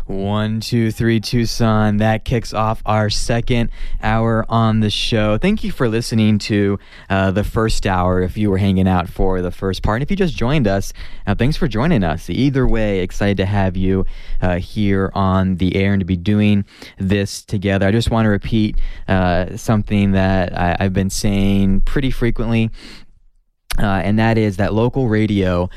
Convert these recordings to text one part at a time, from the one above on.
One, two, three, Tucson. That kicks off our second hour on the show. Thank you for listening to the first hour if you were hanging out for the first part. And if you just joined us, thanks for joining us. Either way, excited to have you here on the air and to be doing this together. I just want to repeat something that I've been saying pretty frequently, and that is that local radio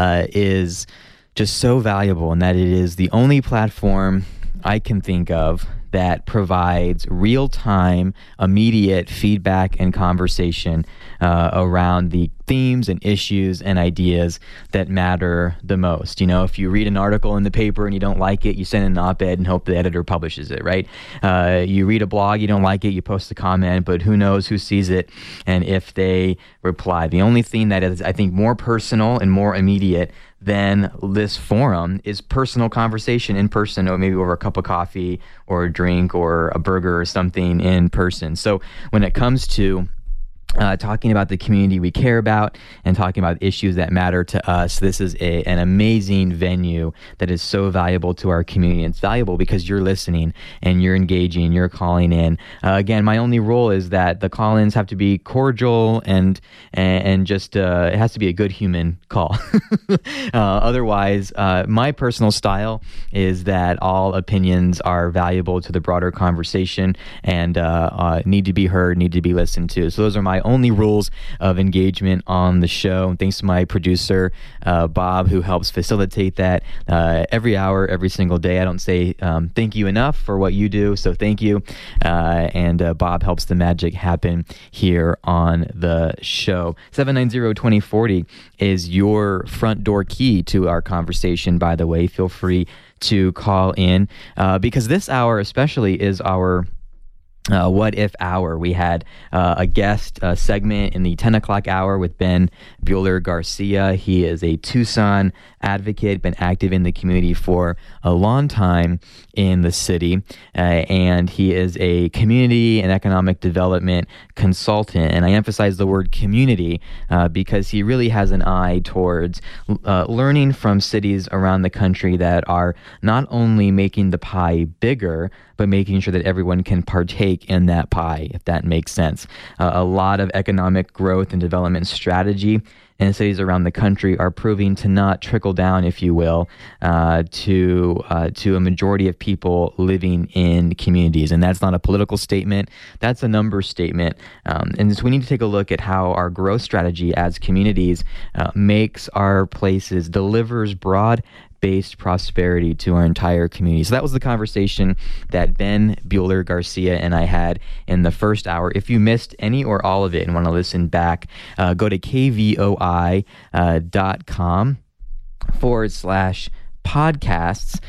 is just so valuable, and that it is the only platform I can think of that provides real-time, immediate feedback and conversation around the themes and issues and ideas that matter the most. You know, if you read an article in the paper and you don't like it, you send an op-ed and hope the editor publishes it, right? You read a blog, you don't like it, you post a comment, but who knows who sees it and if they reply. The only thing that is, I think, more personal and more immediate than this forum is personal conversation in person, or maybe over a cup of coffee or a drink or a burger or something in person. So when it comes to talking about the community we care about and talking about issues that matter to us, this is an amazing venue that is so valuable to our community. It's valuable because you're listening and you're engaging, you're calling in. Again, my only rule is that the call-ins have to be cordial and just it has to be a good human call. Otherwise, my personal style is that all opinions are valuable to the broader conversation and need to be heard, need to be listened to. So those are my only rules of engagement on the show. And thanks to my producer, Bob, who helps facilitate that every hour, every single day. I don't say thank you enough for what you do, so thank you. And Bob helps the magic happen here on the show. 790-2040 is your front door key to our conversation, by the way. Feel free to call in because this hour especially is our What If Hour. We had a guest segment in the 10 o'clock hour with Ben Bueller Garcia. He is a Tucson advocate, been active in the community for a long time in the city, and he is a community and economic development consultant. And I emphasize the word community because he really has an eye towards learning from cities around the country that are not only making the pie bigger, but making sure that everyone can partake in that pie, if that makes sense. A lot of economic growth and development strategy in cities around the country are proving to not trickle down, if you will, to a majority of people living in communities. And that's not a political statement, that's a numbers statement. And so we need to take a look at how our growth strategy as communities makes our places, delivers broad-based prosperity to our entire community. So that was the conversation that Ben Bueller Garcia and I had in the first hour. If you missed any or all of it and want to listen back, go to kvoi.com/podcasts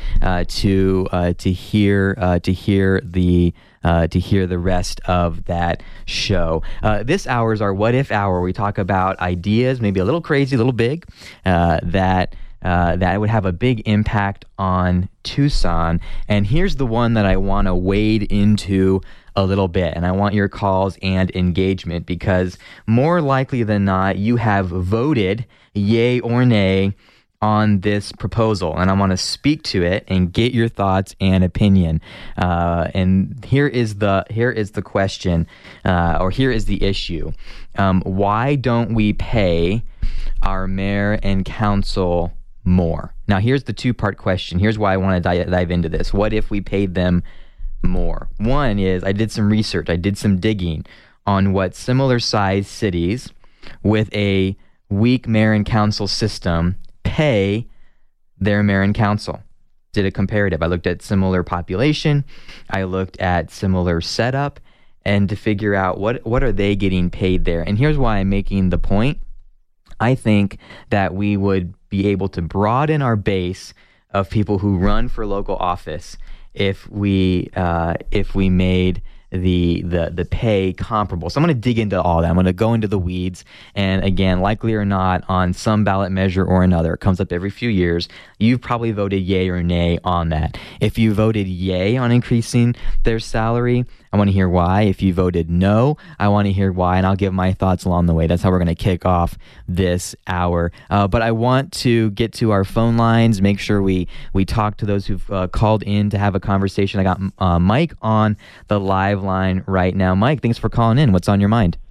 to hear the rest of that show. This hour is our What If Hour. We talk about ideas, maybe a little crazy, a little big, that would have a big impact on Tucson. And here's the one that I want to wade into a little bit, and I want your calls and engagement because more likely than not, you have voted yay or nay on this proposal, and I want to speak to it and get your thoughts and opinion. And here is the question, or here is the issue. Why don't we pay our mayor and council more? Now, here's the two-part question. Here's why I want to dive into this. What if we paid them more? One is I did some research. I did some digging on what similar-sized cities with a weak mayor and council system pay their mayor and council. Did a comparative. I looked at similar population. I looked at similar setup, and to figure out what are they getting paid there. And here's why I'm making the point. I think that we would be able to broaden our base of people who run for local office if we made the pay comparable. So I'm going to dig into all that. I'm going to go into the weeds. And again, likely or not, on some ballot measure or another, it comes up every few years. You've probably voted yay or nay on that. If you voted yay on increasing their salary, I want to hear why. If you voted no, I want to hear why, and I'll give my thoughts along the way. That's how we're going to kick off this hour. But I want to get to our phone lines, make sure we talk to those who've called in to have a conversation. I got Mike on the live line right now. Mike, thanks for calling in. What's on your mind?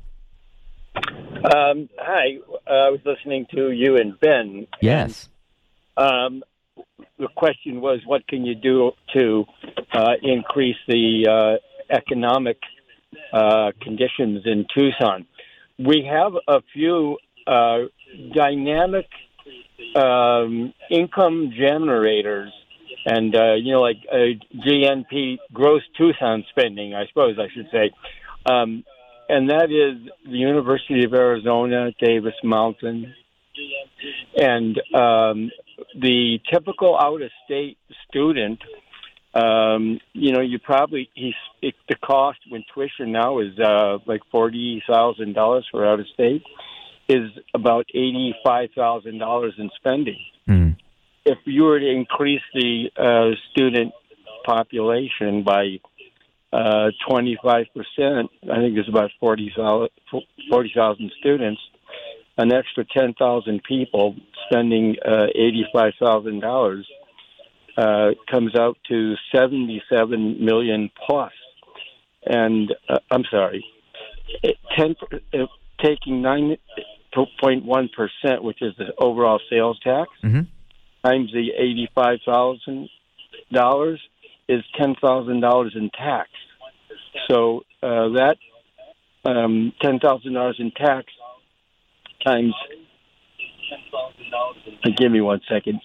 Hi. I was listening to you and Ben. Yes. And, the question was, what can you do to increase the economic conditions in Tucson? We have a few dynamic income generators, and like GNP, gross Tucson spending, I suppose I should say, and that is the University of Arizona, Davis Mountain, and the typical out-of-state student. The cost when tuition now is like $40,000 for out of state is about $85,000 in spending. Mm. If you were to increase the student population by 25%, I think it's about 40,000 students. An extra 10,000 people spending $85,000. Comes out to 77 million plus, and I'm sorry, taking 9.1%, which is the overall sales tax, times the $85,000 is $10,000 in tax. So that $10,000 in tax times. Give me 1 second.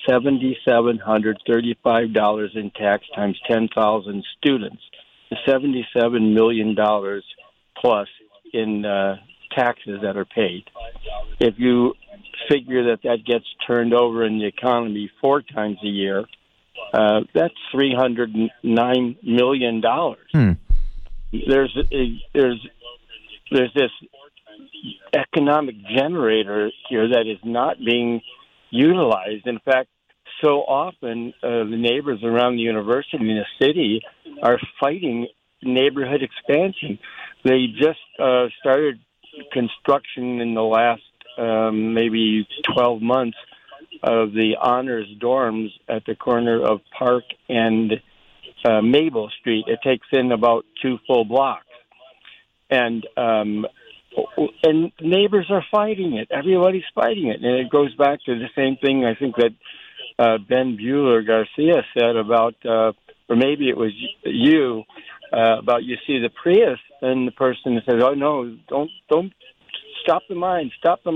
$7,735 in tax times 10,000 students. $77 million plus in taxes that are paid. If you figure that gets turned over in the economy 4 times a year, that's $309 million. There's this economic generator here that is not being utilized. In fact, so often the neighbors around the university in the city are fighting neighborhood expansion. They just started construction in the last maybe 12 months of the honors dorms at the corner of Park and Maple Street. It takes in about 2 full blocks. And neighbors are fighting it. Everybody's fighting it. And it goes back to the same thing I think that Ben Bueller Garcia said about, or maybe it was you, about you see the Prius and the person says, oh, no, don't stop the mines,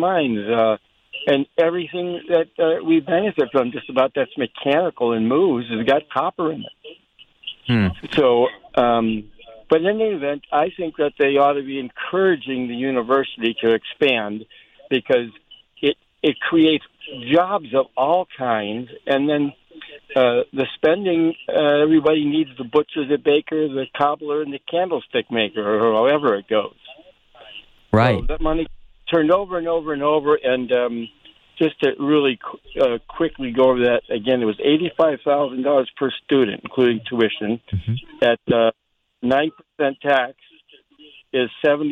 and everything that we benefit from just about that's mechanical and moves has got copper in it. So, but in any event, I think that they ought to be encouraging the university to expand because it creates jobs of all kinds. And then the spending, everybody needs the butcher, the baker, the cobbler, and the candlestick maker, or however it goes. Right. So that money turned over and over and over. And just to really quickly go over that again, it was $85,000 per student, including tuition, at 9% tax is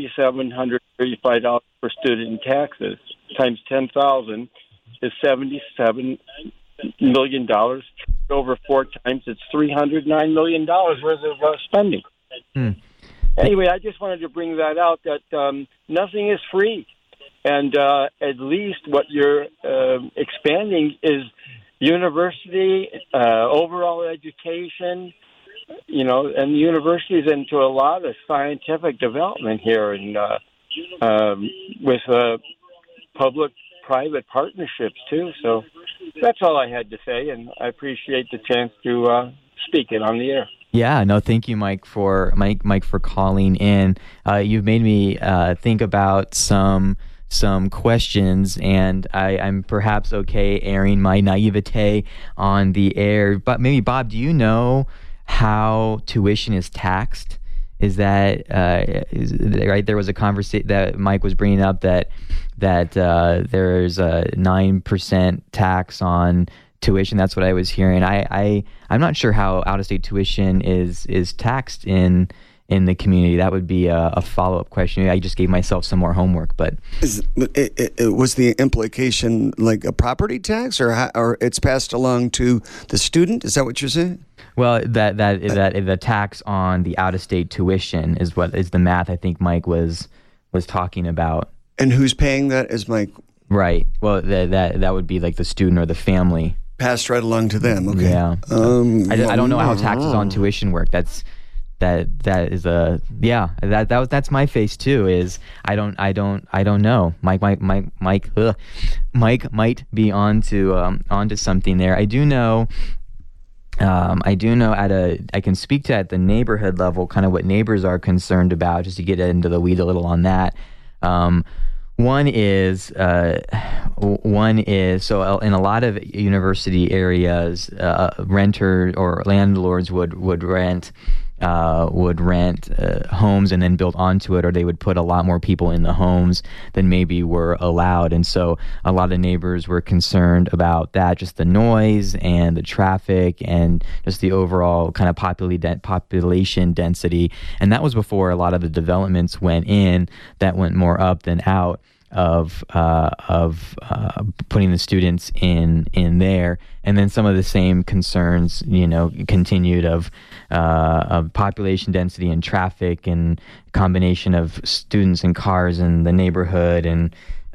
$7,735 per student in taxes, times 10,000 is $77 million. Over 4 times, it's $309 million worth of spending. Anyway, I just wanted to bring that out, that nothing is free. And at least what you're expanding is university, overall education, and the university is into a lot of scientific development here, and with public-private partnerships too. So that's all I had to say, and I appreciate the chance to speak it on the air. Yeah, no, thank you, Mike, for calling in. You've made me think about some questions, and I'm perhaps okay airing my naivete on the air. But maybe, Bob, do you know how tuition is taxed right? There was a conversation that Mike was bringing up that there's a 9% tax on tuition. That's what I was hearing. I'm not sure how out-of-state tuition is taxed in the community. That would be a follow-up question. I just gave myself some more homework, but was the implication like a property tax, or it's passed along to the student? Is that what you're saying? Well, that the tax on the out-of-state tuition is the math I think Mike was talking about. And who's paying that? Is Mike? Right. Well, that would be like the student or the family. Passed right along to them. Okay. Yeah. I don't know how taxes on tuition work. That's my face too. Is I don't know. Mike might be onto something there. I do know I can speak to at the neighborhood level kind of what neighbors are concerned about, just to get into the weeds a little on that. One is so in a lot of university areas, renter or landlords would rent homes and then build onto it, or they would put a lot more people in the homes than maybe were allowed. And so a lot of neighbors were concerned about that, just the noise and the traffic and just the overall kind of population density. And that was before a lot of the developments went in that went more up than out of putting the students in there. And then some of the same concerns, continued of population density and traffic and combination of students and cars in the neighborhood and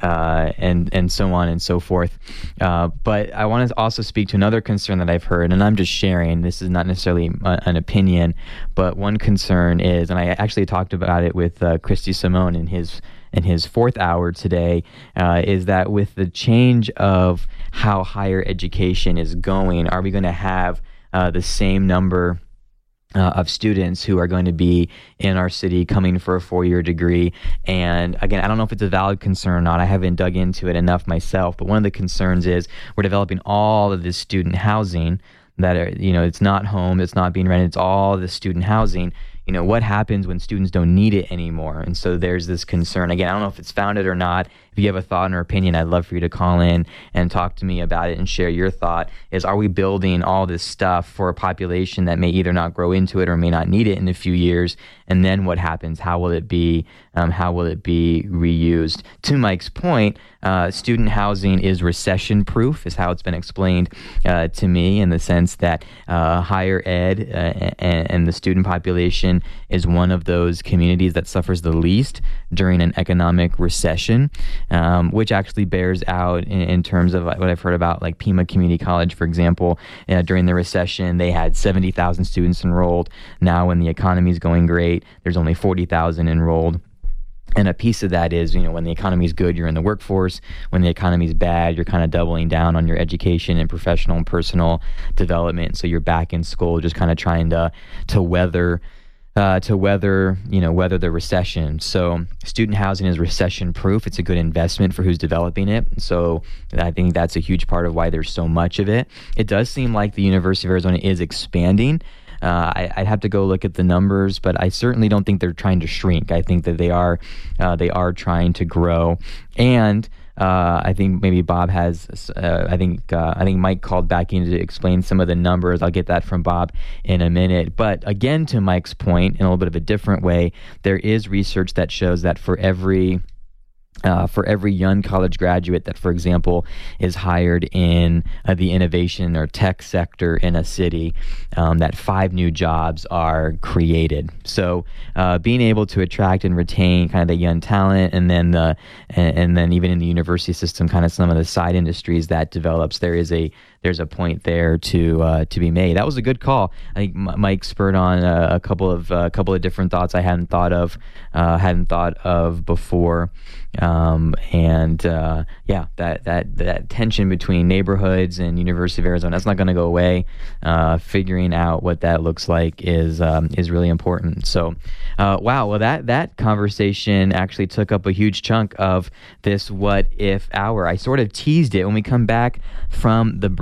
so on and so forth. But I want to also speak to another concern that I've heard, and I'm just sharing. This is not necessarily an opinion, but one concern is, and I actually talked about it with Christy Simone in his fourth hour today, is that with the change of how higher education is going, are we going to have the same number of students who are going to be in our city coming for a 4-year degree? And again, I don't know if it's a valid concern or not. I haven't dug into it enough myself, but one of the concerns is we're developing all of this student housing that are, it's not home, it's not being rented, it's all the student housing. What happens when students don't need it anymore? And so there's this concern. Again, I don't know if it's founded or not. If you have a thought or opinion, I'd love for you to call in and talk to me about it and share your thought. Are we building all this stuff for a population that may either not grow into it or may not need it in a few years? And then what happens? How will it be reused? To Mike's point, student housing is recession-proof, is how it's been explained to me, in the sense that higher ed and the student population is one of those communities that suffers the least during an economic recession, which actually bears out in terms of what I've heard about, like Pima Community College, for example. During the recession, they had 70,000 students enrolled. Now, when the economy is going great, there's only 40,000 enrolled. And a piece of that is, when the economy is good, you're in the workforce. When the economy is bad, you're kind of doubling down on your education and professional and personal development. So you're back in school, just kind of trying to weather the recession. So student housing is recession proof. It's a good investment for who's developing it. So I think that's a huge part of why there's so much of it. It does seem like the University of Arizona is expanding. I'd have to go look at the numbers, but I certainly don't think they're trying to shrink. I think that they are trying to grow. And I think maybe Bob has. I think Mike called back in to explain some of the numbers. I'll get that from Bob in a minute. But again, to Mike's point, in a little bit of a different way, there is research that shows that for every young college graduate that, for example, is hired in the innovation or tech sector in a city, that 5 new jobs are created. So being able to attract and retain kind of the young talent, and then even in the university system, kind of some of the side industries that develops, there's a point there to be made. That was a good call. I think Mike spurred on a couple of different thoughts I hadn't thought of before. That tension between neighborhoods and University of Arizona, that's not going to go away. Figuring out what that looks like is really important. So, wow. Well, that conversation actually took up a huge chunk of this What If Hour. I sort of teased it when we come back from the break.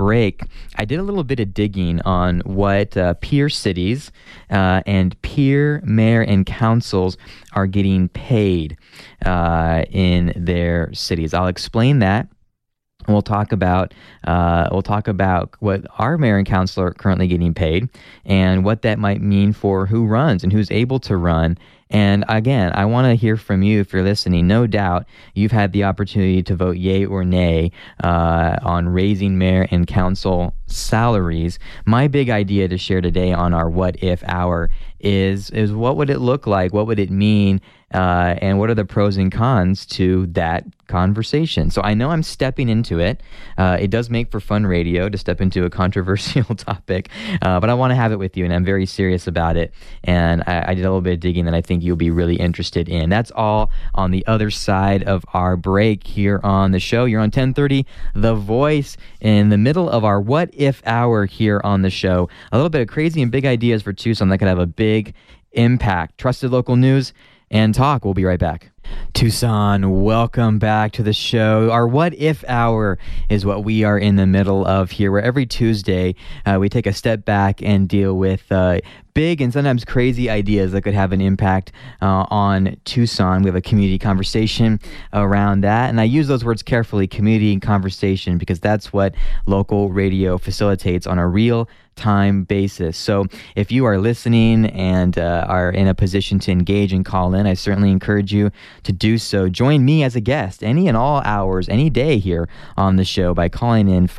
break, I did a little bit of digging on what peer cities and peer mayor and councils are getting paid in their cities. I'll explain that. We'll talk about what our mayor and council are currently getting paid, and what that might mean for who runs and who's able to run. And again, I want to hear from you if you're listening. No doubt you've had the opportunity to vote yay or nay on raising mayor and council salaries. My big idea to share today on our What If Hour is what would it look like? What would it mean? And what are the pros and cons to that conversation? So I know I'm stepping into it. It does make for fun radio to step into a controversial topic, but I want to have it with you, and I'm very serious about it. And I did a little bit of digging that I think you'll be really interested in. That's all on the other side of our break here on the show. You're on 1030 The Voice in the middle of our What If Hour here on the show. A little bit of crazy and big ideas for Tucson that could have a big impact. Trusted local news and talk. We'll be right back. Tucson, welcome back to the show. Our What If Hour is what we are in the middle of here, where every Tuesday we take a step back and deal with big and sometimes crazy ideas that could have an impact on Tucson. We have a community conversation around that, and I use those words carefully, community conversation, because that's what local radio facilitates on a real-time basis. So if you are listening and are in a position to engage and call in, I certainly encourage you to do so. Join me as a guest any and all hours, any day here on the show by calling in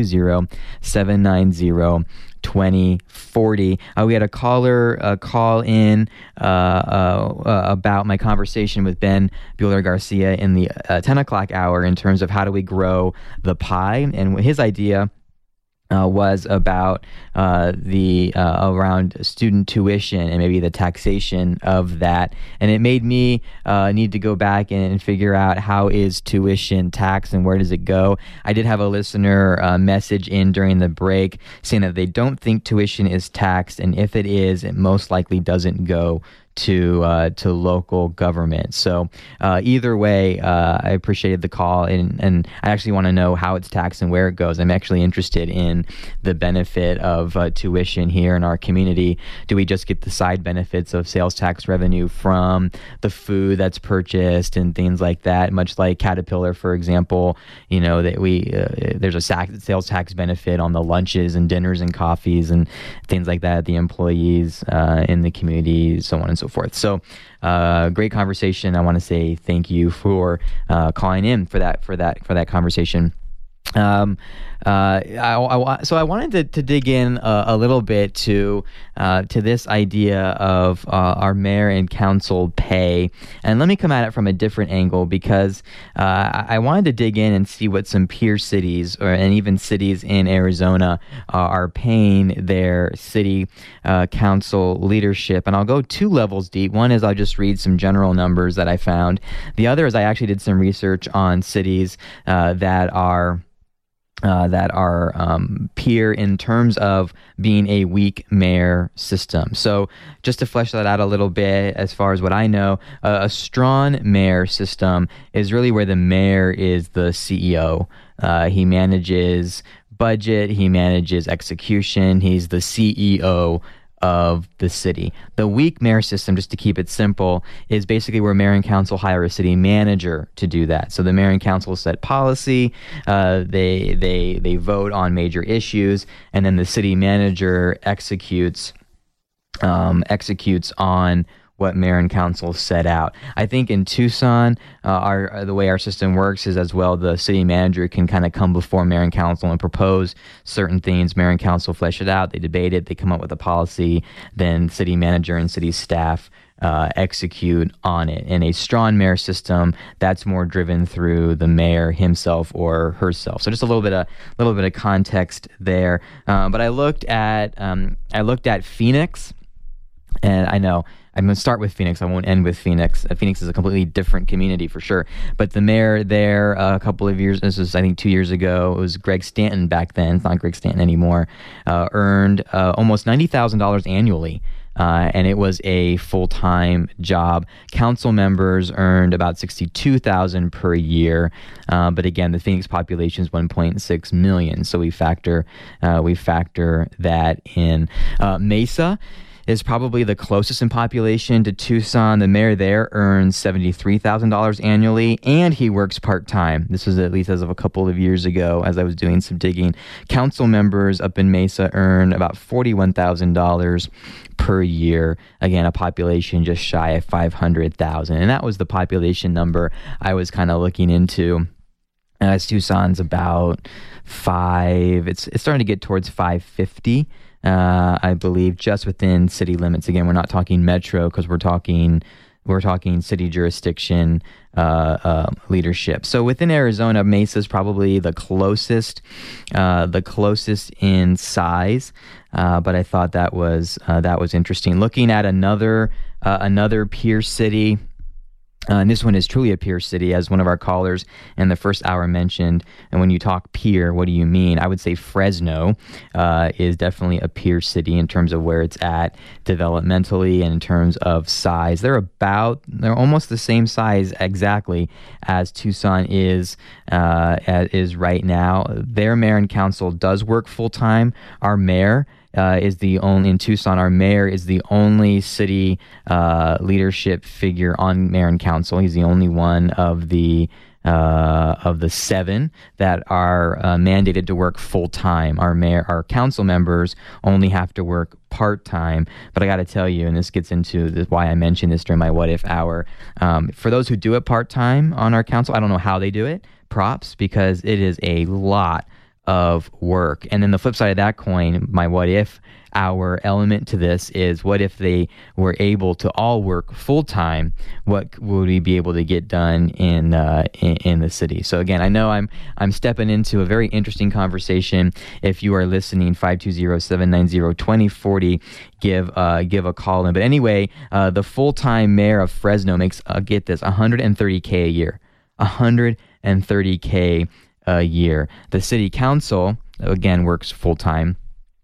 520-790-2040. We had a caller call in about my conversation with Ben Bueller Garcia in the 10 o'clock hour in terms of how do we grow the pie, and his idea was about around student tuition and maybe the taxation of that. And it made me need to go back and figure out how is tuition taxed and where does it go. I did have a listener message in during the break saying that they don't think tuition is taxed, and if it is, it most likely doesn't go to local government. So either way, I appreciated the call, and I actually want to know how it's taxed and where it goes. I'm actually interested in the benefit of tuition here in our community. Do we just get the side benefits of sales tax revenue from the food that's purchased and things like that? Much like Caterpillar, for example, you know, that there's a sales tax benefit on the lunches and dinners and coffees and things like that, the employees in the community, so on and so forth. So great conversation. I want to say thank you for calling in for that conversation. So I wanted to dig in a little bit to this idea of our mayor and council pay, and let me come at it from a different angle, because I wanted to dig in and see what some peer cities and even cities in Arizona are paying their city council leadership. And I'll go two levels deep. One is I'll just read some general numbers that I found. The other is I actually did some research on cities that are peer in terms of being a weak mayor system. So just to flesh that out a little bit, as far as what I know, a strong mayor system is really where the mayor is the CEO. He manages budget, he manages execution, he's the CEO of the city. The weak mayor system, just to keep it simple, is basically where mayor and council hire a city manager to do that. So the mayor and council set policy, they vote on major issues, and then the city manager executes on what mayor and council set out. I think in Tucson, the way our system works is as well, the city manager can kind of come before mayor and council and propose certain things. Mayor and council flesh it out, they debate it, they come up with a policy, then city manager and city staff execute on it. In a strong mayor system, that's more driven through the mayor himself or herself. So just a little bit of context there. But I looked at Phoenix, and I know I'm going to start with Phoenix. I won't end with Phoenix. Phoenix is a completely different community for sure. But the mayor there a couple of years, this was I think 2 years ago, it was Greg Stanton back then. It's not Greg Stanton anymore. Earned almost $90,000 annually and it was a full-time job. Council members earned about $62,000 per year, but again, the Phoenix population is 1.6 million, so we factor that in. Mesa is probably the closest in population to Tucson. The mayor there earns $73,000 annually, and he works part-time. This was at least as of a couple of years ago, as I was doing some digging. Council members up in Mesa earn about $41,000 per year. Again, a population just shy of 500,000. And that was the population number I was kind of looking into. As Tucson's about it's starting to get towards 550. I believe, just within city limits. Again, we're not talking metro because we're talking city jurisdiction leadership. So within Arizona, Mesa is probably the closest in size. But I thought that was interesting. Looking at another peer city. And this one is truly a peer city, as one of our callers in the first hour mentioned. And when you talk peer, what do you mean? I would say Fresno is definitely a peer city in terms of where it's at developmentally and in terms of size. They're almost the same size exactly as Tucson is right now. Their mayor and council does work full time. Our mayor in Tucson, our mayor is the only city leadership figure on mayor and council. He's the only one of the 7 that are mandated to work full time. Our council members only have to work part time. But I got to tell you, and this gets into why I mentioned this during my What If Hour. For those who do it part time on our council, I don't know how they do it. Props, because it is a lot of work. And then the flip side of that coin, my what if hour element to this is, what if they were able to all work full time? What would we be able to get done in the city? So again, I know I'm stepping into a very interesting conversation. If you are listening, 520-790-2040, give a call in. But anyway, the full-time mayor of Fresno makes, get this, $130K a year. $130K a year. The city council, again, works full-time.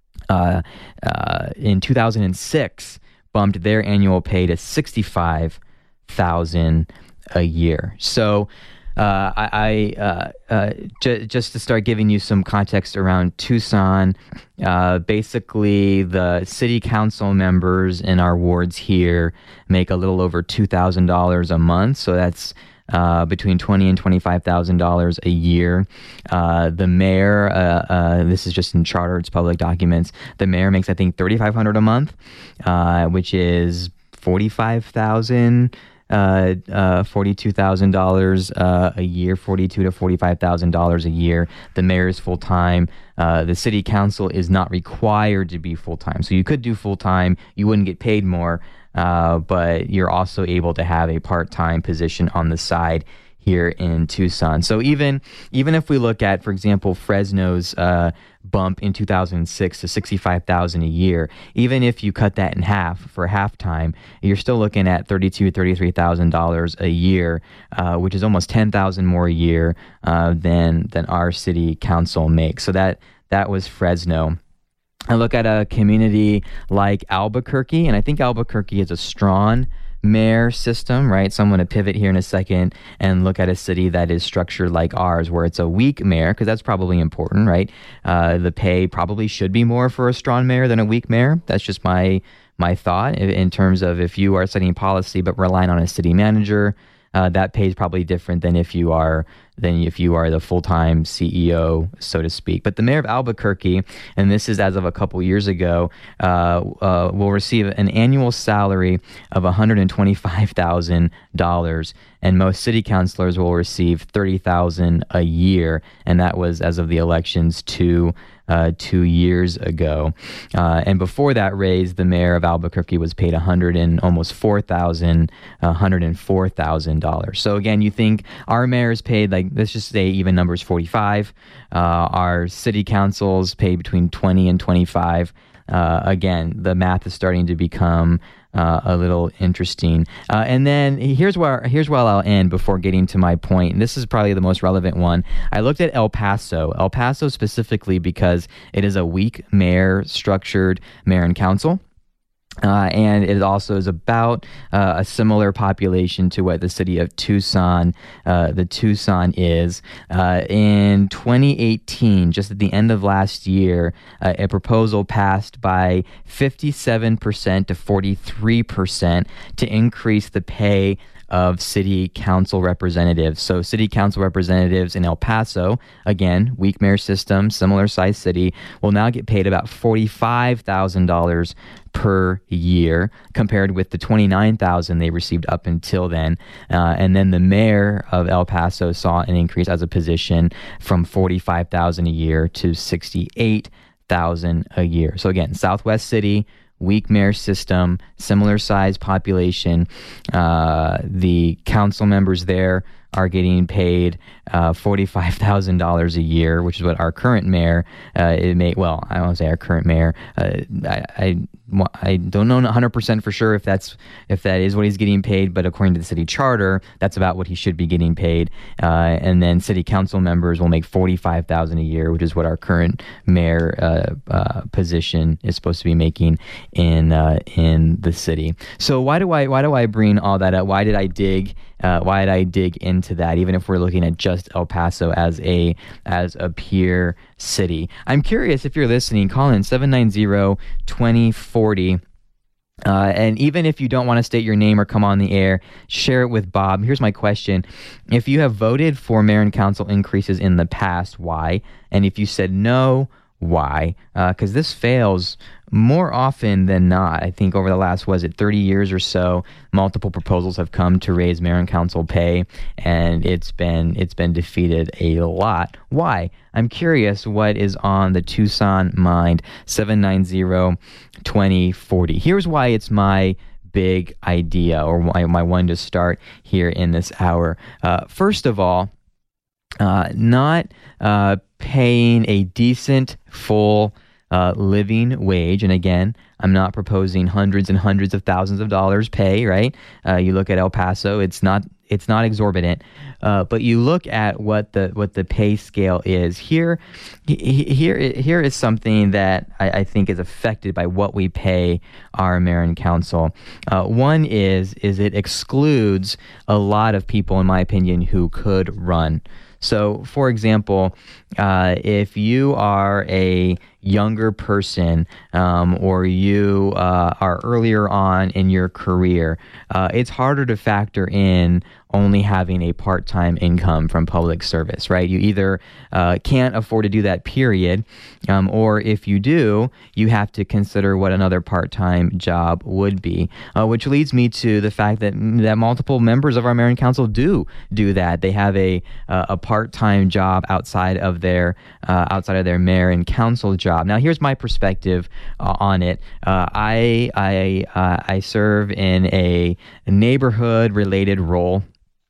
In 2006, bumped their annual pay to $65,000 a year. So just to start giving you some context around Tucson, basically the city council members in our wards here make a little over $2,000 a month. So that's between $20,000 and $25,000 a year. The mayor, this is just in charter, it's public documents. The mayor makes, I think, $3,500 a month, which is $42,000 a year, $42,000 to $45,000 a year. The mayor is full time. The city council is not required to be full time, so you could do full time. You wouldn't get paid more. But you're also able to have a part-time position on the side here in Tucson. So even if we look at, for example, Fresno's bump in 2006 to $65,000 a year, even if you cut that in half for half-time, you're still looking at $33,000 a year, which is almost $10,000 more a year than our city council makes. So that was Fresno. I look at a community like Albuquerque, and I think Albuquerque is a strong mayor system, right? So I'm going to pivot here in a second and look at a city that is structured like ours, where it's a weak mayor, because that's probably important, right? The pay probably should be more for a strong mayor than a weak mayor. That's just my thought in terms of if you are setting policy but relying on a city manager. That pay is probably different than if you are the full-time CEO, so to speak. But the mayor of Albuquerque, and this is as of a couple years ago, will receive an annual salary of $125,000, and most city councilors will receive $30,000 a year, and that was as of the elections 2 years ago. And before that raise, the mayor of Albuquerque was paid $104,000. So again, you think our mayor is paid, like, let's just say even numbers, 45. Our city councils pay between 20 and 25. Again, the math is starting to become a little interesting. And then here's where I'll end before getting to my point. And this is probably the most relevant one. I looked at El Paso specifically because it is a weak mayor-structured mayor and council. And it also is about a similar population to what the city of Tucson, the Tucson is. In 2018, just at the end of last year, a proposal passed by 57% to 43% to increase the pay of city council representatives. So city council representatives in El Paso, again, weak mayor system, similar size city, will now get paid about $45,000 per year, compared with the $29,000 they received up until then. And then the mayor of El Paso saw an increase as a position from $45,000 a year to $68,000 a year. So again, Southwest City, weak mayor system, similar size population. The council members there are getting paid $45,000 a year, which is what our current mayor, I don't want to say our current mayor. I don't know 100% for sure if that is what he's getting paid, but according to the city charter, that's about what he should be getting paid. And then city council members will make $45,000 a year, which is what our current mayor position is supposed to be making in the city. So why do I bring all that up? Why did I dig into that, even if we're looking at just El Paso as a peer city? I'm curious, if you're listening, call in 790-2040. And even if you don't want to state your name or come on the air, share it with Bob. Here's my question. If you have voted for mayor and council increases in the past, why? And if you said no, why? Because this fails more often than not. I think over the last, 30 years or so, multiple proposals have come to raise mayor and council pay, and it's been defeated a lot. Why? I'm curious what is on the Tucson mind. 790-2040. Here's why it's my big idea, or my one to start here in this hour. First of all, not paying a decent, full living wage. And again, I'm not proposing hundreds and hundreds of thousands of dollars pay, right? You look at El Paso, it's not exorbitant, but you look at what the pay scale is. Here is something that I think is affected by what we pay our mayor and council. One is it excludes a lot of people, in my opinion, who could run. So, for example, if you are a younger person or you are earlier on in your career, it's harder to factor in only having a part-time income from public service, right? You either can't afford to do that, period, or if you do, you have to consider what another part-time job would be, which leads me to the fact that multiple members of our mayor and council do that. They have a part-time job outside of their mayor and council job. Now, here's my perspective on it. I serve in a neighborhood-related role.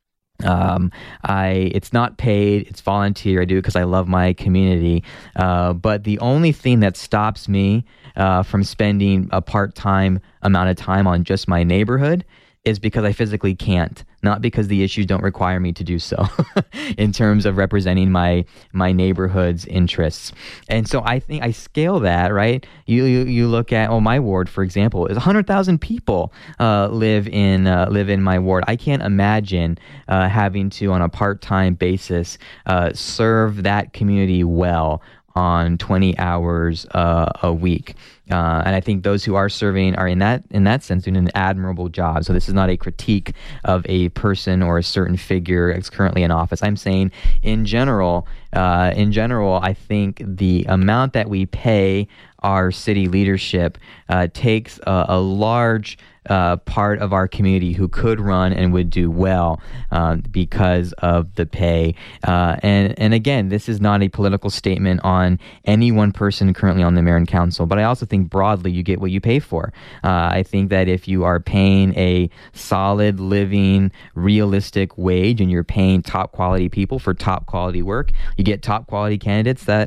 It's not paid, it's volunteer. I do it because I love my community. But the only thing that stops me from spending a part-time amount of time on just my neighborhood is because I physically can't, not because the issues don't require me to do so in terms of representing my neighborhood's interests. And so I think I scale that, right? You look at, my ward, for example, is 100,000 people live in my ward. I can't imagine having to, on a part-time basis, serve that community well on 20 hours a week. And I think those who are serving are in that sense doing an admirable job. So this is not a critique of a person or a certain figure that's currently in office. I'm saying in general, I think the amount that we pay our city leadership takes a large part of our community who could run and would do well because of the pay. And again, this is not a political statement on any one person currently on the mayor and council, but I also think broadly you get what you pay for. I think that if you are paying a solid, living, realistic wage and you're paying top quality people for top quality work, you get top quality candidates that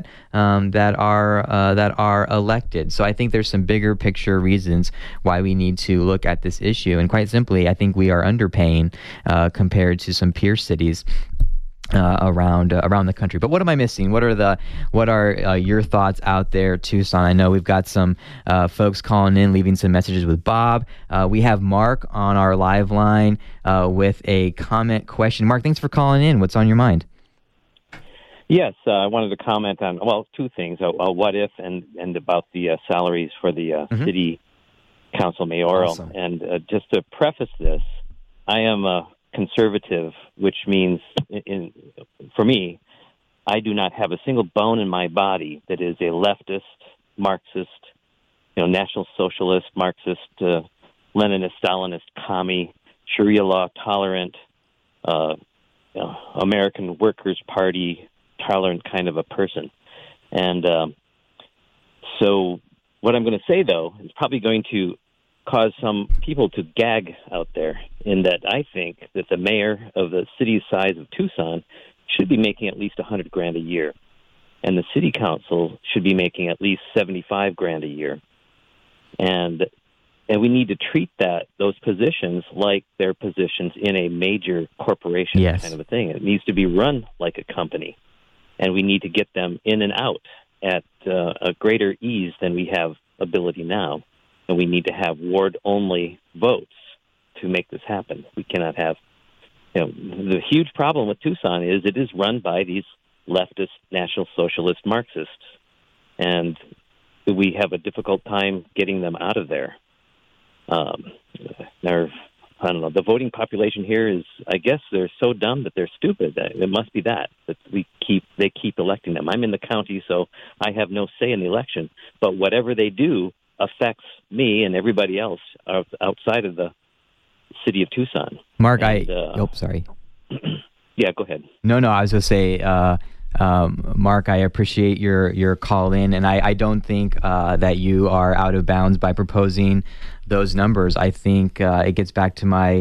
are elected. So I think there's some bigger picture reasons why we need to look at this issue. And quite simply, I think we are underpaying compared to some peer cities. around the country. But what am I missing? What are your thoughts out there, Tucson? I know we've got some folks calling in, leaving some messages with Bob. We have Mark on our live line with a comment question. Mark, thanks for calling in. What's on your mind? Yes, I wanted to comment on, two things, what if and about the salaries for the city council mayoral. Awesome. And just to preface this, I am a conservative, which means, for me, I do not have a single bone in my body that is a leftist, Marxist, National Socialist, Marxist, Leninist, Stalinist, commie, Sharia law tolerant, American Workers' Party tolerant kind of a person. And so what I'm going to say, though, is probably going to cause some people to gag out there, in that I think that the mayor of the city's size of Tucson should be making at least $100,000 a year, and the city council should be making at least $75,000 a year, and we need to treat those positions like they're positions in a major corporation. Yes. Kind of a thing. It needs to be run like a company, and we need to get them in and out at a greater ease than we have ability now. And we need to have ward-only votes to make this happen. We cannot have, the huge problem with Tucson is it is run by these leftist, National Socialist Marxists. And we have a difficult time getting them out of there. The voting population here is, I guess they're so dumb that they're stupid. It must be that they keep electing them. I'm in the county, so I have no say in the election. But whatever they do affects me and everybody else outside of the city of Tucson. Mark, sorry. Yeah, go ahead. No, I was going to say, Mark, I appreciate your call in, and I don't think that you are out of bounds by proposing those numbers. I think it gets back to my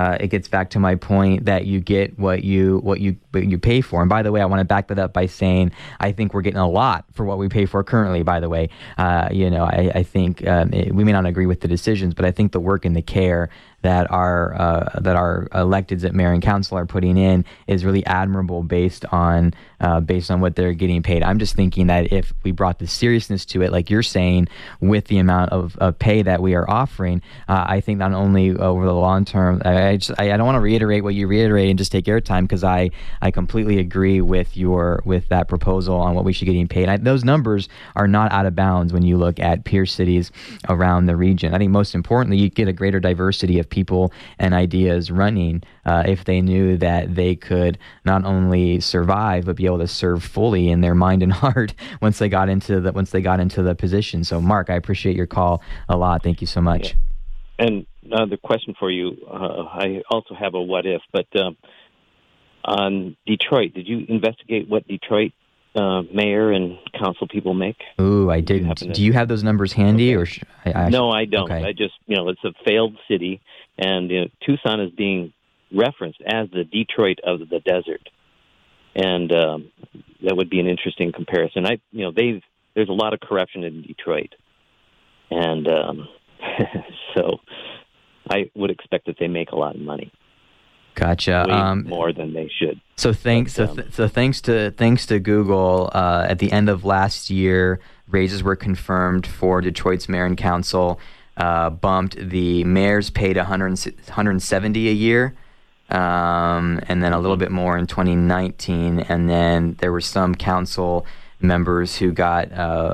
point that you get what you pay for. And by the way, I want to back that up by saying I think we're getting a lot for what we pay for currently. By the way, I think we may not agree with the decisions, but I think the work and the care that our electeds at mayor and council are putting in is really admirable based on what they're getting paid. I'm just thinking that if we brought the seriousness to it, like you're saying, with the amount of pay that we are offering, I think not only over the long term, I don't want to reiterate what you reiterate and just take airtime, because I completely agree with that proposal on what we should get getting paid. Those numbers are not out of bounds when you look at peer cities around the region. I think most importantly, you get a greater diversity of people and ideas running if they knew that they could not only survive but be able to serve fully in their mind and heart once they got into the position. So, Mark, I appreciate your call a lot. Thank you so much. Yeah. And the question for you, I also have a what if, but on Detroit, did you investigate what Detroit mayor and council people make? Ooh, I didn't. Do you have those numbers handy? Okay. Or No, I don't. Okay. I just, it's a failed city, and Tucson is being referenced as the Detroit of the desert, and that would be an interesting comparison. There's a lot of corruption in Detroit, and so I would expect that they make a lot of money. Gotcha. Way more than they should. So thanks to Google, at the end of last year, raises were confirmed for Detroit's mayor and council. Bumped the mayor's paid $170 a year, and then a little bit more in 2019. And then there were some council members who got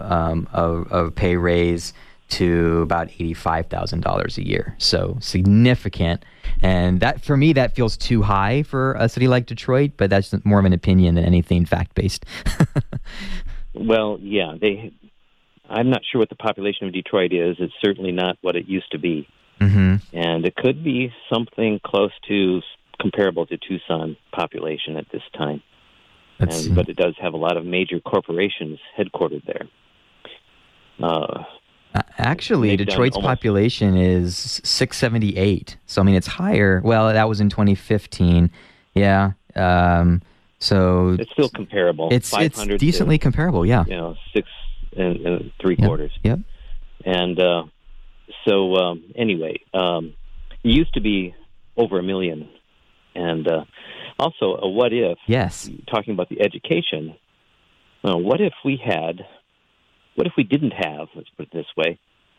a pay raise to about $85,000 a year. So significant. And that, for me, that feels too high for a city like Detroit, but that's more of an opinion than anything fact-based. Well, yeah, I'm not sure what the population of Detroit is. It's certainly not what it used to be. Mm-hmm. And it could be something close to comparable to Tucson population at this time. But it does have a lot of major corporations headquartered there. Actually, Detroit's population is 678. So, I mean, it's higher. Well, that was in 2015. Yeah. So it's still comparable. It's decently comparable, yeah. 6 and 3/4. Yep. And anyway, it used to be over 1 million. And Also, a what if, Yes. talking about the education, what if we didn't have, let's put it this way,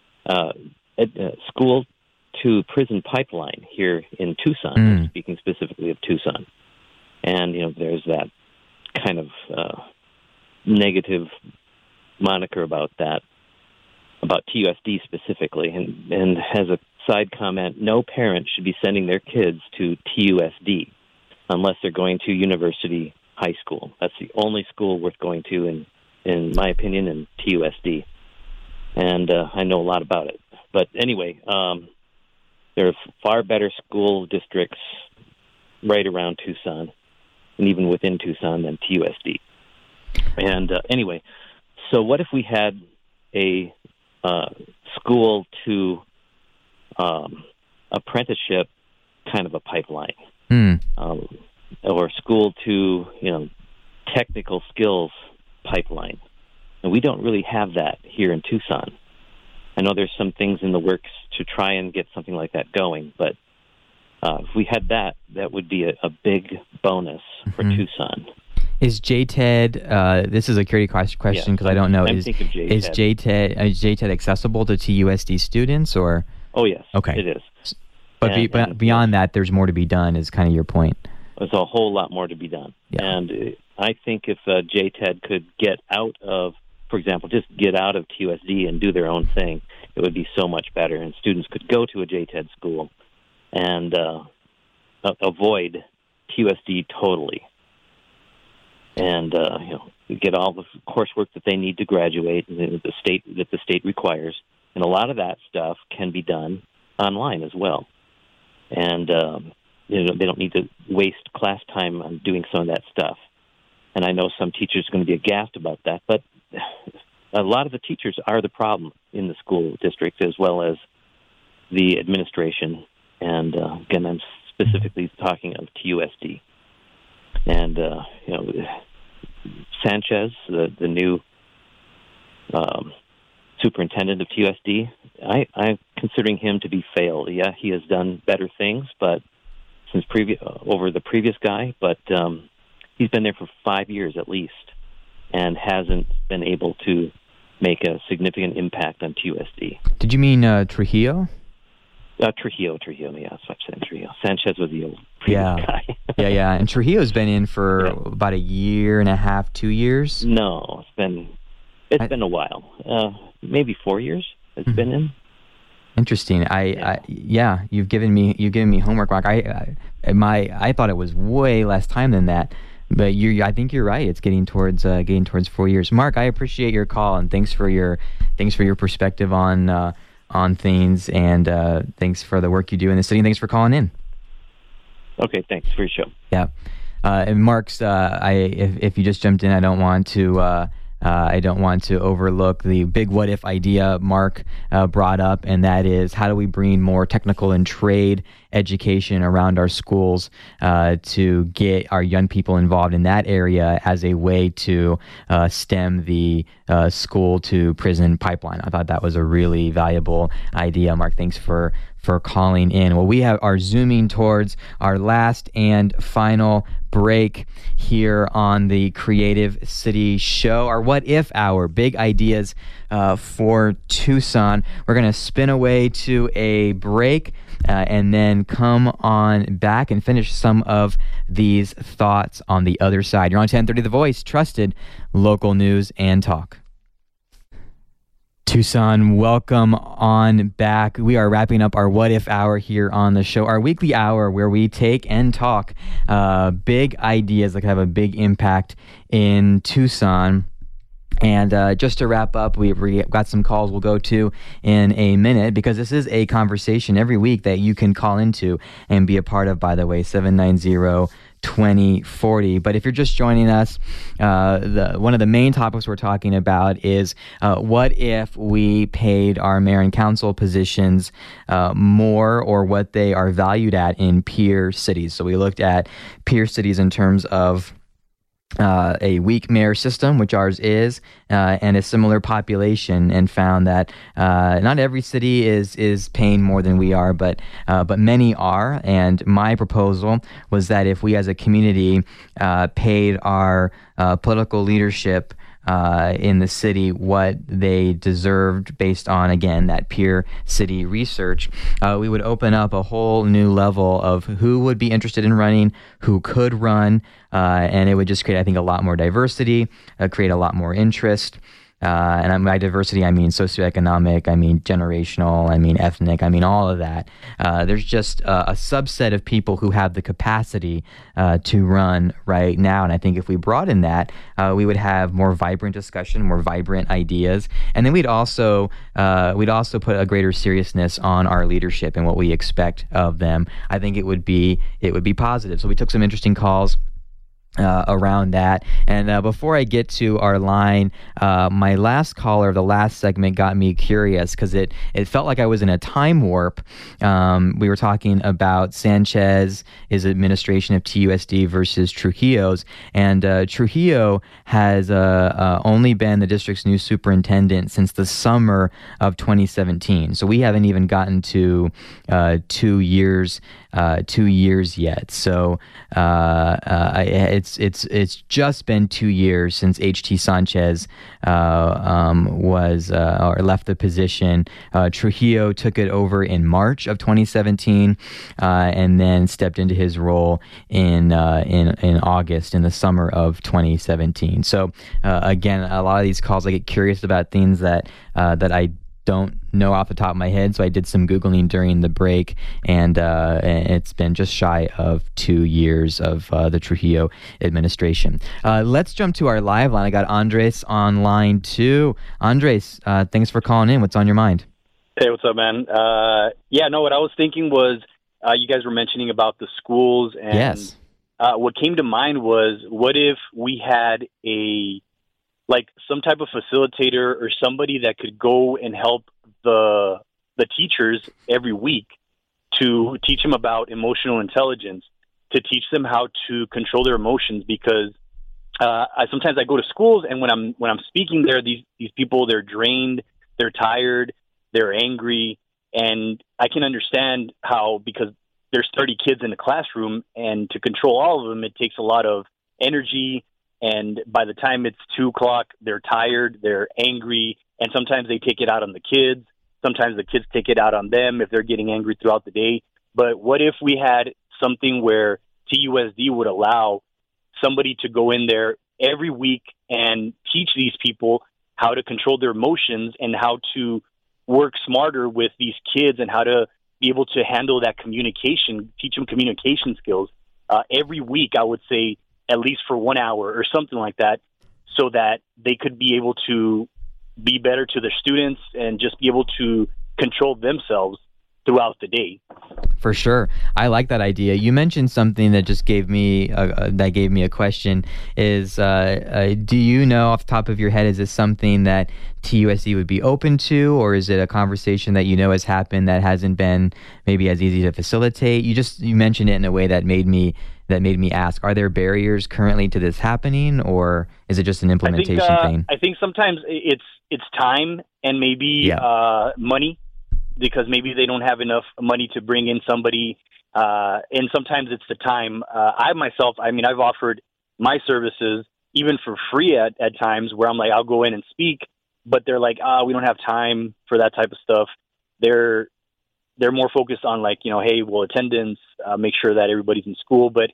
school to prison pipeline here in Tucson, I'm speaking specifically of Tucson. And, there's that kind of negative moniker about that, about TUSD specifically. And as a side comment, no parent should be sending their kids to TUSD unless they're going to university high school. That's the only school worth going to, in my opinion, in TUSD. And I know a lot about it. But anyway, there are far better school districts right around Tucson, and even within Tucson, than TUSD. And anyway, so what if we had a school to apprenticeship kind of a pipeline, or school to technical skills pipeline? And we don't really have that here in Tucson. I know there's some things in the works to try and get something like that going, but if we had that, that would be a big bonus for Tucson. Is JTED, this is a curious question because I don't know, is JTED accessible to TUSD students, or? Oh, yes, okay. It is. But beyond that, there's more to be done, is kind of your point. There's a whole lot more to be done. Yeah. And I think if JTED could get out of, for example, just get out of TUSD and do their own thing, it would be so much better. And students could go to a JTED school and avoid TUSD totally. And get all the coursework that they need to graduate that the state requires. And a lot of that stuff can be done online as well. And they don't need to waste class time on doing some of that stuff. And I know some teachers are going to be aghast about that, but a lot of the teachers are the problem in the school district, as well as the administration. And again, I'm specifically talking of TUSD. And Sanchez, the new superintendent of TUSD, I'm considering him to be failed. Yeah, he has done better things, but over the previous guy, but he's been there for 5 years at least, and hasn't been able to make a significant impact on TUSD. Did you mean Trujillo? Trujillo, yeah, that's what I'm saying, Trujillo. Sanchez was the old previous guy. yeah. And Trujillo's been in for about a year and a half, 2 years? No, it's been a while. Maybe 4 years it's been in. Interesting. You've given me homework, Mark. I thought it was way less time than that, but I think you're right. It's getting towards 4 years. Mark, I appreciate your call, and thanks for your perspective on things, and thanks for the work you do in the city, and thanks for calling in. Okay, thanks for your show. Yeah. And Mark's, if you just jumped in, I don't want to overlook the big what if idea Mark brought up, and that is, how do we bring more technical and trade education around our schools to get our young people involved in that area as a way to stem the school to prison pipeline. I thought that was a really valuable idea. Mark, thanks for calling in. Well, we are zooming towards our last and final break here on the Creative City Show, our What If Hour, big ideas for Tucson. We're going to spin away to a break and then come on back and finish some of these thoughts on the other side. You're on 1030 The Voice, trusted local news and talk. Tucson, welcome on back. We are wrapping up our What If Hour here on the show, our weekly hour where we take and talk big ideas that can have a big impact in Tucson. And just to wrap up, we've got some calls we'll go to in a minute, because this is a conversation every week that you can call into and be a part of, by the way, 790-2040. But if you're just joining us, one of the main topics we're talking about is what if we paid our mayor and council positions more, or what they are valued at in peer cities. So we looked at peer cities in terms of a weak mayor system, which ours is, and a similar population, and found that not every city is paying more than we are, but many are. And my proposal was that if we as a community paid our political leadership in the city what they deserved based on, again, that peer city research, we would open up a whole new level of who would be interested in running, who could run, and it would just create, I think, a lot more diversity, create a lot more interest. And by diversity, I mean socioeconomic, I mean generational, I mean ethnic, I mean all of that. There's just a subset of people who have the capacity to run right now. And I think if we broaden that, we would have more vibrant discussion, more vibrant ideas. And then we'd also put a greater seriousness on our leadership and what we expect of them. I think it would be positive. So we took some interesting calls around that. And before I get to our line, my last caller of the last segment got me curious because it felt like I was in a time warp. We were talking about Sanchez's administration of TUSD versus Trujillo's, and Trujillo has only been the district's new superintendent since the summer of 2017. So we haven't even gotten to 2 years yet. So it's just been 2 years since H.T. Sanchez was or left the position. Trujillo took it over in March of 2017, and then stepped into his role in August, in the summer of 2017. So again, a lot of these calls, I get curious about things that I don't know off the top of my head, so I did some Googling during the break, and it's been just shy of 2 years of the Trujillo administration. Let's jump to our live line. I got Andres on line 2. Andres, thanks for calling in. What's on your mind? Hey, what's up, man? What I was thinking was you guys were mentioning about the schools, and yes. What came to mind was, what if we had some type of facilitator or somebody that could go and help the teachers every week to teach them about emotional intelligence, to teach them how to control their emotions. Because sometimes I go to schools, and when I'm speaking there, these people, they're drained, they're tired, they're angry, and I can understand how, because there's 30 kids in the classroom, and to control all of them, it takes a lot of energy. And by the time it's 2:00, they're tired, they're angry, and sometimes they take it out on the kids. Sometimes the kids take it out on them if they're getting angry throughout the day. But what if we had something where TUSD would allow somebody to go in there every week and teach these people how to control their emotions and how to work smarter with these kids and how to be able to handle that communication, teach them communication skills every week, I would say, at least for 1 hour or something like that, so that they could be able to be better to their students and just be able to control themselves throughout the day. For sure. I like that idea. You mentioned something that just gave me a question. Is do you know off the top of your head, is this something that TUSD would be open to, or is it a conversation that has happened that hasn't been maybe as easy to facilitate? You mentioned it in a way that made me ask, are there barriers currently to this happening, or is it just an implementation thing? I think sometimes it's time and maybe money, because maybe they don't have enough money to bring in somebody, and sometimes it's the time. I've offered my services even for free at times, where I'm like, I'll go in and speak, but they're like, we don't have time for that type of stuff. They're more focused on attendance, make sure that everybody's in school. But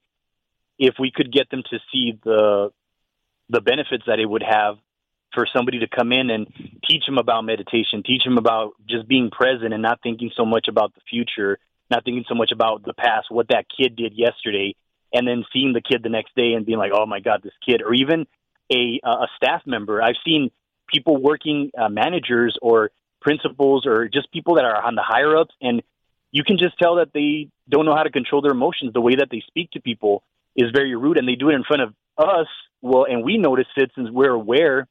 if we could get them to see the benefits that it would have for somebody to come in and teach them about meditation, teach them about just being present and not thinking so much about the future, not thinking so much about the past, what that kid did yesterday, and then seeing the kid the next day and being like, oh my God, this kid, or even a staff member. I've seen people working, managers or principals, or just people that are on the higher ups, and you can just tell that they don't know how to control their emotions. The way that they speak to people is very rude, and they do it in front of us. Well, and we notice it since we're aware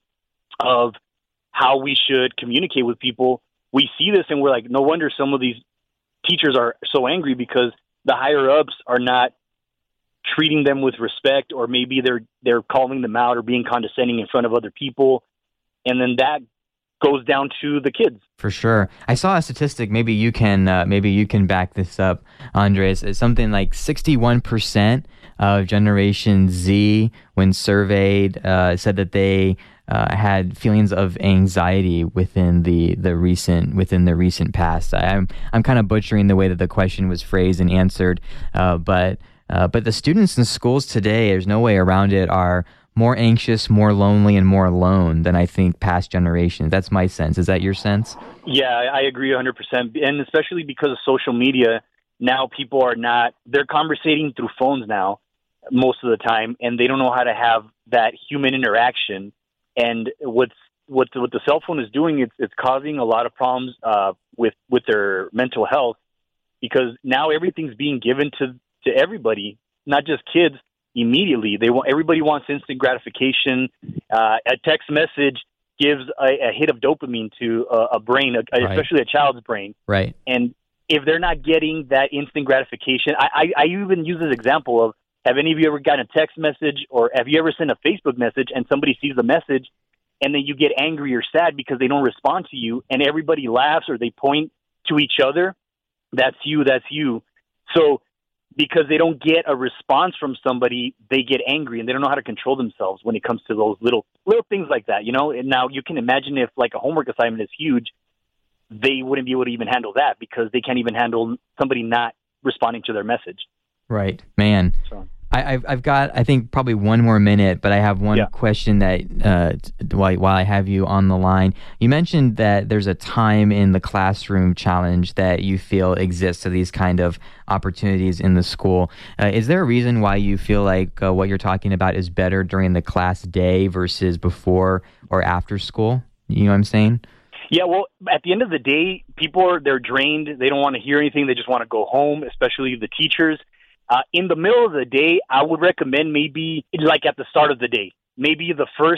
of how we should communicate with people. We see this and we're like, no wonder some of these teachers are so angry, because the higher ups are not treating them with respect, or maybe they're calling them out or being condescending in front of other people, and then that goes down to the kids. For sure. I saw a statistic, maybe you can back this up, Andres. It's something like 61% of Generation Z, when surveyed, said that they had feelings of anxiety within the recent past. I'm kind of butchering the way that the question was phrased and answered, but the students in schools today, there's no way around it, are more anxious, more lonely, and more alone than I think past generations. That's my sense. Is that your sense? Yeah, I agree 100%. And especially because of social media, now people they're conversating through phones now most of the time, and they don't know how to have that human interaction. And what the cell phone is doing, it's causing a lot of problems with their mental health, because now everything's being given to everybody, not just kids. Immediately, everybody wants instant gratification. A text message gives a hit of dopamine to a brain, especially a child's brain. Right. And if they're not getting that instant gratification, I even use this example of, have any of you ever gotten a text message, or have you ever sent a Facebook message and somebody sees the message and then you get angry or sad because they don't respond to you, and everybody laughs or they point to each other? That's you. That's you. So, because they don't get a response from somebody, they get angry and they don't know how to control themselves when it comes to those little things like that, you know? And now you can imagine if like a homework assignment is huge, they wouldn't be able to even handle that, because they can't even handle somebody not responding to their message. Right, man. So. I've got, I think, probably one more minute, but I have one question that while I have you on the line. You mentioned that there's a time in the classroom challenge that you feel exists to these kind of opportunities in the school. Is there a reason why you feel like what you're talking about is better during the class day versus before or after school? You know what I'm saying? Yeah, well, at the end of the day, they're drained. They don't want to hear anything. They just want to go home, especially the teachers. In the middle of the day, I would recommend maybe like at the start of the day, maybe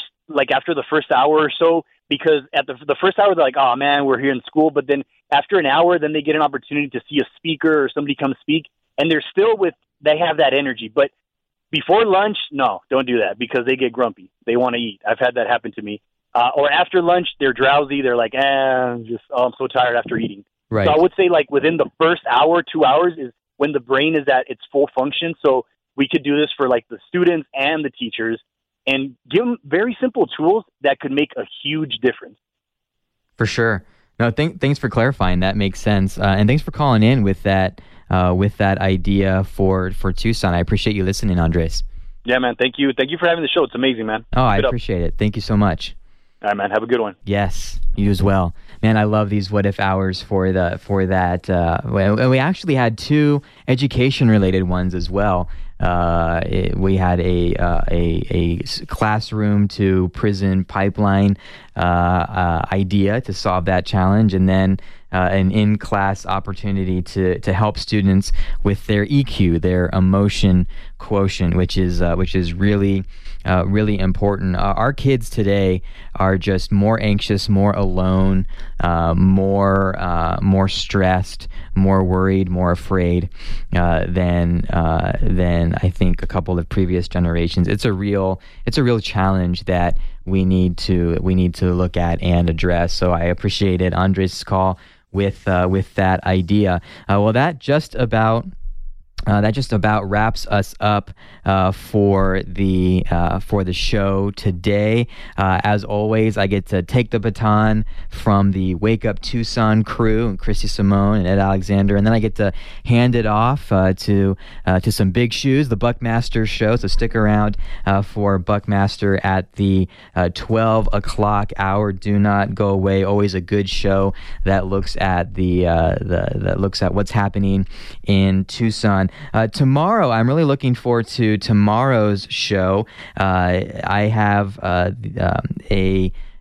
after the first hour or so, because at the first hour, they're like, oh man, we're here in school. But then after an hour, then they get an opportunity to see a speaker or somebody come speak, and they have that energy. But before lunch, no, don't do that, because they get grumpy. They want to eat. I've had that happen to me. Or after lunch, they're drowsy. They're like, I'm so tired after eating. Right. So I would say like within the first hour, 2 hours is when the brain is at its full function. So we could do this for like the students and the teachers, and give them very simple tools that could make a huge difference. For sure. No, thanks for clarifying. That makes sense. And thanks for calling in with that idea for Tucson. I appreciate you listening, Andres. Yeah, man. Thank you. Thank you for having the show. It's amazing, man. Oh, I appreciate it. Thank you so much. All right, man. Have a good one. Yes, you as well. Man, I love these what if hours for that. We actually had two education-related ones as well. We had a classroom to prison pipeline idea to solve that challenge, and then an in-class opportunity to help students with their EQ, their emotion quotient, which is really important. Our kids today are just more anxious, more alone, more stressed, more worried, more afraid than I think a couple of previous generations. It's a real challenge that we need to look at and address. So I appreciated Andres' call with that idea. Well, that just about wraps us up for the show today. As always, I get to take the baton from the Wake Up Tucson crew, and Christy Simone and Ed Alexander, and then I get to hand it off to some big shoes, the Buckmaster Show. So stick around for Buckmaster at the 12 o'clock hour. Do not go away. Always a good show that looks at that looks at what's happening in Tucson. Tomorrow, I'm really looking forward to tomorrow's show. I have a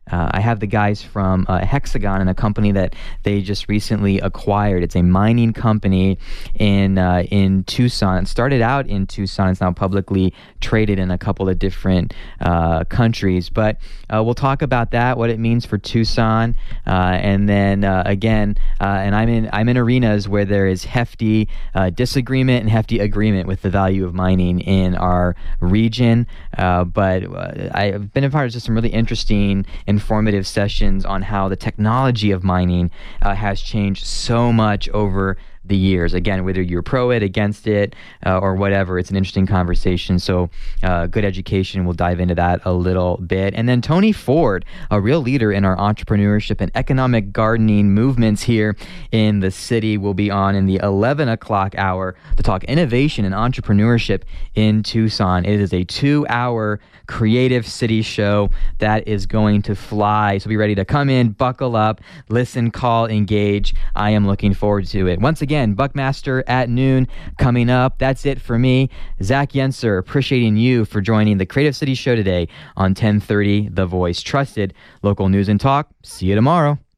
I have the guys from Hexagon and a company that they just recently acquired. It's a mining company in Tucson. It started out in Tucson. It's now publicly traded in a couple of different countries. But we'll talk about that, what it means for Tucson, and then again, and I'm in arenas where there is hefty disagreement and hefty agreement with the value of mining in our region. But I've been a part of just some really interesting, informative sessions on how the technology of mining has changed so much over the years. Again, whether you're pro it, against it, or whatever, it's an interesting conversation. So good education. We'll dive into that a little bit. And then Tony Ford, a real leader in our entrepreneurship and economic gardening movements here in the city, will be on in the 11 o'clock hour to talk innovation and entrepreneurship in Tucson. It is a 2-hour creative city show that is going to fly. So be ready to come in, buckle up, listen, call, engage. I am looking forward to it. Once again, Buckmaster at noon coming up. That's it for me, Zach Yenser, appreciating you for joining the Creative City Show today on 1030 The Voice. Trusted local news and talk. See you tomorrow.